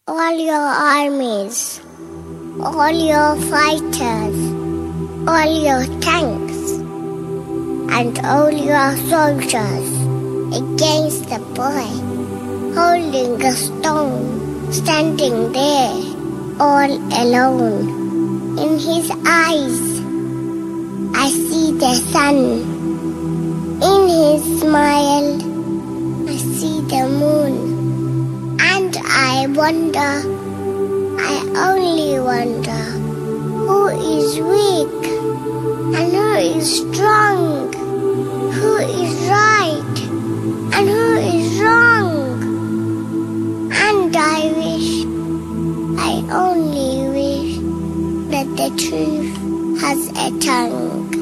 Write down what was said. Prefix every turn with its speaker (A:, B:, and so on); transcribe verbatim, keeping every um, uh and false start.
A: all your armies, all your fighters, all your tanks, and all your soldiers against the boy, holding a stone, standing there, all alone. In his eyes, I see the sun. In his smile, I see the moon. And I wonder, I only wonder, who is weak and who is strong, who is right and who is wrong. And I wish, I only wish, that the truth has a tongue.